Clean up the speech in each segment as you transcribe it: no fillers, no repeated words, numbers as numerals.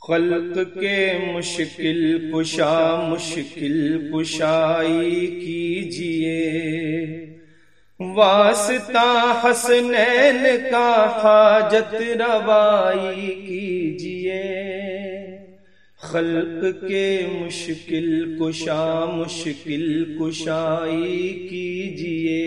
خلق کے مشکل کشا مشکل کشائی کیجئے، واسطہ حسنین کا حاجت روائی کیجئے۔ خلق کے مشکل کشا مشکل کشائی کیجئے۔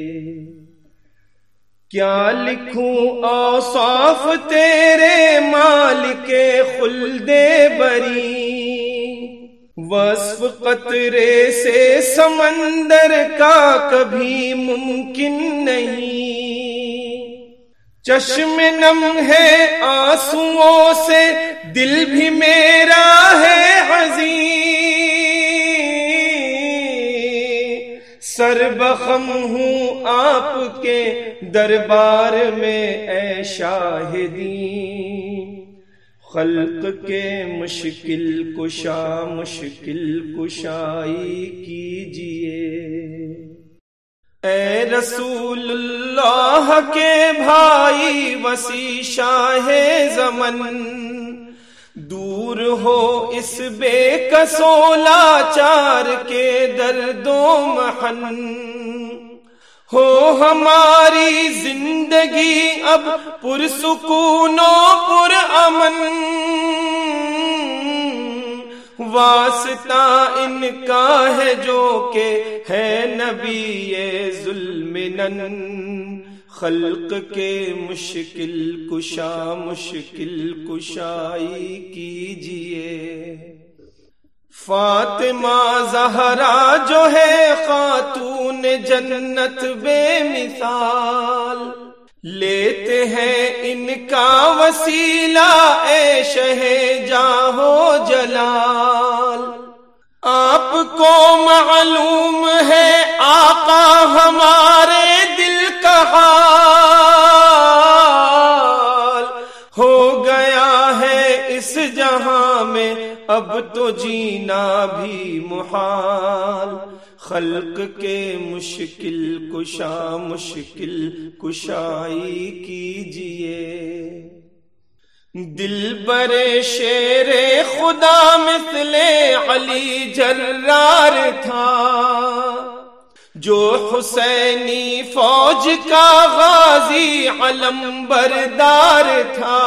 کیا لکھوں اوصاف تیرے مالک خلد بری، وصف قطرے سے سمندر کا کبھی ممکن نہیں۔ چشم نم ہے آنسوؤں سے دل بھی میرا ہے حزین، سر بخم ہوں آپ کے دربار میں اے شاہدین۔ خلق کے مشکل کشا مشکل کشائی کیجئے۔ اے رسول اللہ کے بھائی وسیع شاہ زمن، دور ہو اس بے کسو لاچار کے درد و محن، ہو ہماری زندگی اب پرسکون و پرامن۔ واسطہ ان کا ہے جو کہ ہے نبی ذوالمنن۔ خلق کے مشکل کشا مشکل کشائی کیجئے۔ فاطمہ زہرا جو ہے خاتون جنت بے مثال، لیتے ہیں ان کا وسیلہ اے شہ جاہ و جلال۔ آپ کو معلوم ہے آقا ہمارے دل کا حال، ہو گیا ہے اس جہاں میں اب تو جینا بھی محال۔ خلق کے مشکل کشا مشکل کشائی کیجئے۔ دل برے شیر خدا مثل علی جرار تھا، جو حسینی فوج کا غازی علم بردار تھا۔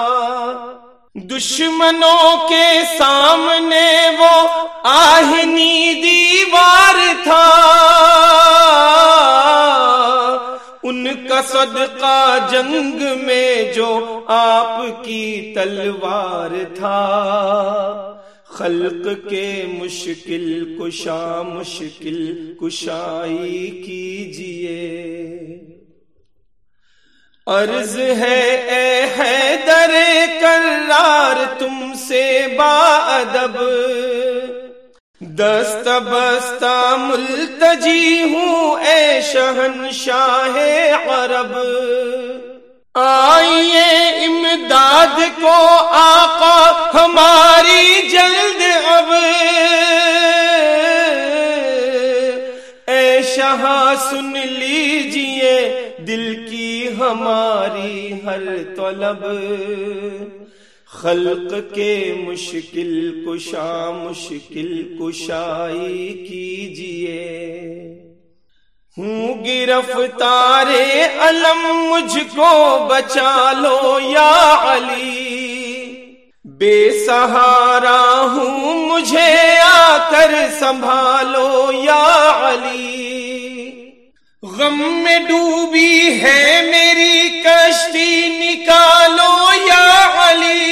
دشمنوں کے سامنے وہ آہنی دیوار تھا، ان کا صدقہ جنگ میں جو آپ کی تلوار تھا۔ خلق کے مشکل کشا مشکل کشائی کیجئے۔ عرض ہے اے حیدر کرار تم سے باادب، دست بستہ ملتجی ہوں اے شہنشاہ عرب۔ آئیے امداد کو آقا ہماری جلد اب، اے شاہ سن لیجئے دل کی ہماری ہر طلب۔ خلق کے مشکل کشا مشکل کشائی کیجئے۔ ہوں گرفتار علم مجھ کو بچا لو یا علی، بے سہارا ہوں مجھے آ کر سنبھالو یا علی۔ غم میں ڈوبی ہے میری کشتی نکالو یا علی،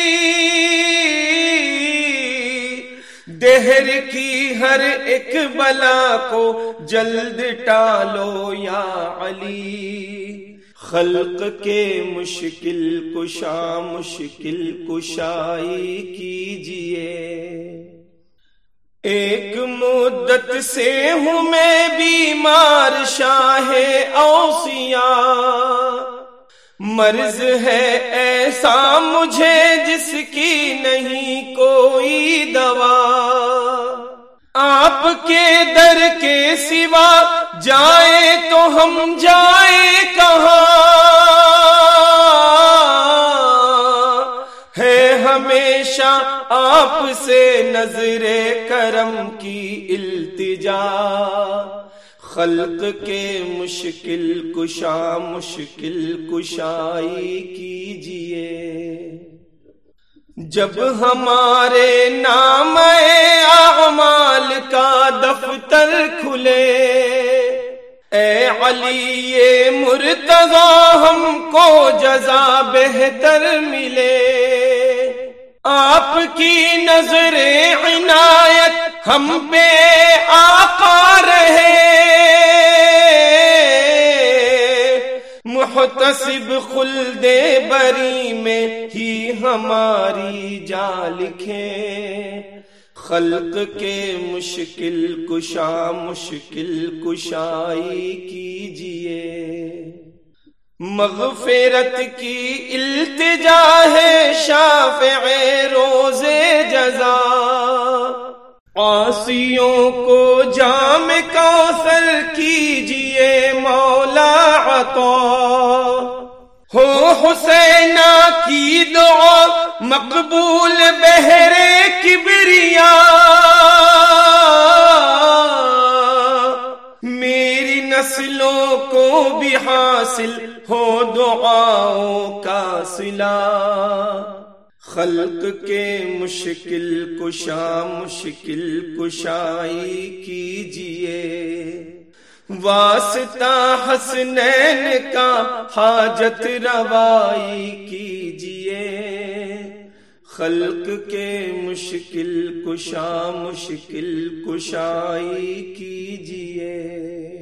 دہر کی ہر ایک بلا کو جلد ٹالو یا علی۔ خلق کے مشکل کشا مشکل کشائی کیجئے۔ ایک مدت سے ہوں میں بیمار شاہ اوصیاء، مرض ہے ایسا مجھے جس کی نہیں کوئی دوا۔ آپ کے در کے سوا جائیں تو ہم جائیں کہاں، ہے ہمیشہ آپ سے نظر کرم کی التجا، خلق کے مشکل کشا مشکل کشائی کیجئے۔ جب ہمارے نام اعمال کا دفتر کھلے، اے علی مرتضیٰ ہم کو جزا بہتر ملے، آپ کی نظر عنایت ہم پہ آقا رہے، محتسب خلد بری میں ہی ہماری جا لکھے، خلق کے مشکل کشا مشکل کشائی کیجئے۔ مغفرت کی التجا ہے شافع روز جزا، عاصیوں کو جام کوثر کیجئے مولا عطا، ہو حسینہ کی دعا مقبول بہرے کبریا، میری نسلوں کو بھی حاصل ہو دعاؤں کا صلہ، خلق کے مشکل کشا مشکل کشائی کیجئے، واسطہ حسنین کا حاجت روائی کیجئے، خلق کے مشکل کشا مشکل کشائی کیجئے۔